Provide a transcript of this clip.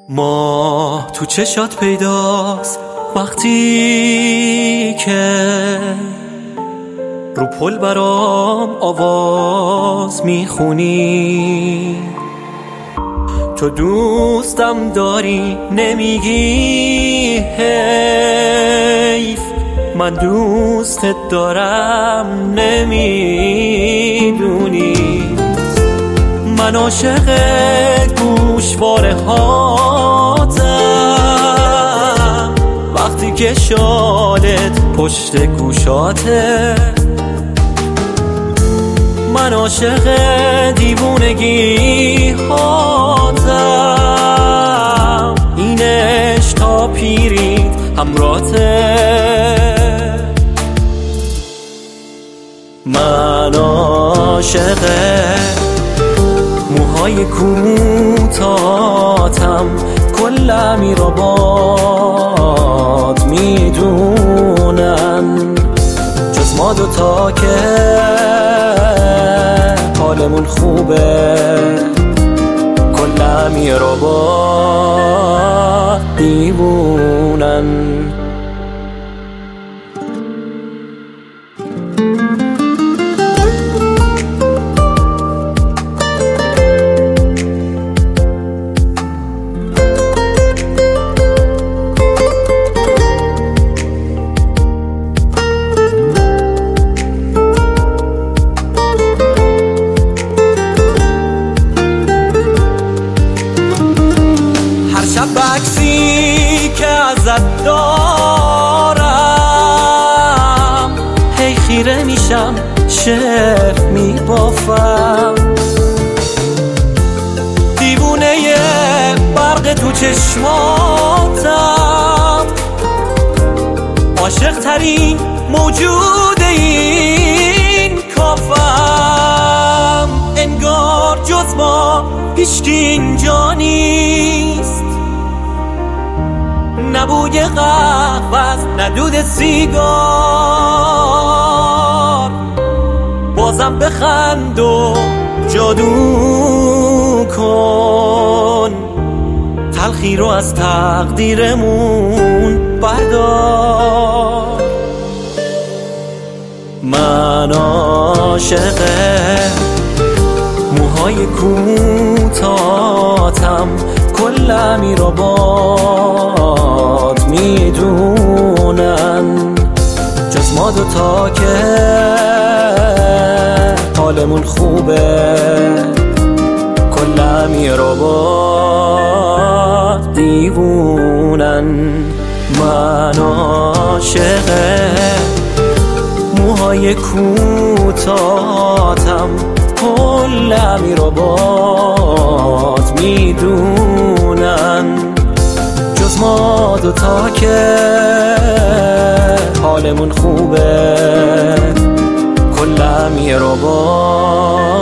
ما تو چشات پیداست وقتی که رو پل برام آواز میخونی. تو دوستم داری نمیگی حیف، من دوستت دارم نمیدونی. من عاشق گوشواره هاتم وقتی که شالت پشت گوشاته. من عاشق دیوونگی هاتم، این عشق تا پیریت همراته. من عاشق موهای کوتاه‌تم، کل امیرآباد میدونن جز ما دوتا که حالمون خوبه. کل امیرآباد دیوونن. عکسی که ازت دارم هی خیره میشم، شعر میبافم. دیوونه برق تو چشماتم، عاشق ترین موجود این کافم. انگار جز ما هیچکی اینجا نیست، نه بوی قهوه نه دود سیگار. بازم بخند و جادو کن، تلخی رو از تقدیرمون بردار. من عاشق موهای کوتاه‌تم، کل امیرآباد میدونن جز ما دوتا که حالمون خوبه. کل امیرآباد دیوونن. من عاشق موهای کوتاه‌تم، کل امیرآباد میدونن جز ما دوتا که حالمون خوبه. کل امیرآباد